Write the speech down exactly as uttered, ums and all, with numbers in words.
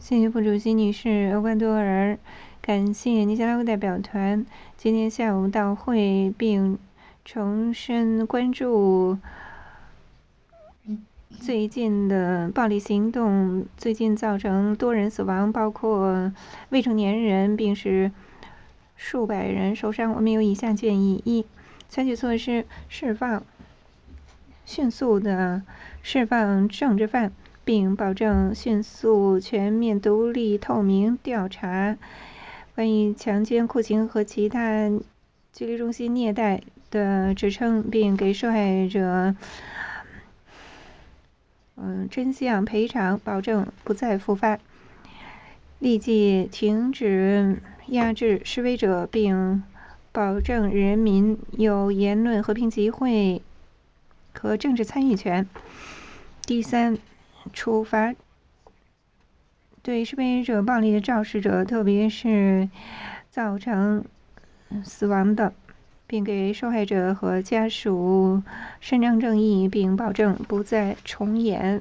谢谢副主席女士厄瓜多尔，感谢尼加拉瓜代表团今天下午到会，并重申关注最近的暴力行动，最近造成多人死亡，包括未成年人，并使数百人受伤。我们有以下建议：一、采取措施释放迅速的释放政治犯，并保证迅速、全面、独立、透明调查关于强奸、酷刑和其他拘留中心虐待的指称，并给受害者嗯真相赔偿，保证不再复发。立即停止压制示威者，并保证人民有言论、和平集会和政治参与权。第三，处罚对示威者暴力的肇事者，特别是造成死亡的，并给受害者和家属伸张正义，并保证不再重演。